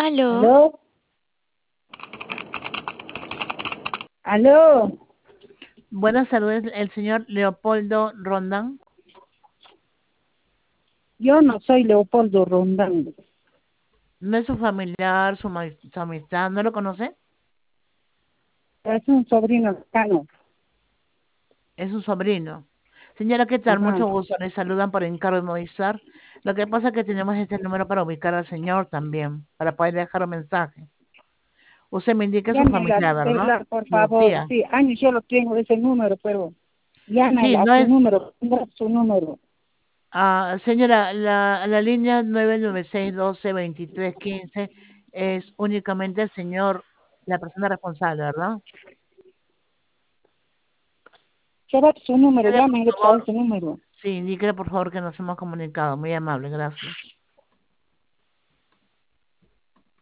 Aló, ¿Aló? ¿Aló? Buenas tardes, el señor Leopoldo Rondán. Yo no soy Leopoldo Rondán. ¿No es su familiar, su amistad? ¿No lo conoce? Es un sobrino lejano. Es un sobrino. Señora, ¿qué tal? Ajá. Mucho gusto. Le saludan por encargo de Movistar. Lo que pasa es que tenemos este número para ubicar al señor también, para poder dejar un mensaje. Usted me indica su Llame familia, al ¿verdad? celular, por favor. Lucía. Sí, años yo lo tengo ese número, pero llame Sí, a no su es. número, ponga su número. Señora, la línea 996122315 es únicamente el señor, la persona responsable, ¿verdad? Será su número, Indíquele, por llame a favor. ese número. Sí, indíquele, por favor, que nos hemos comunicado. Muy amable, gracias.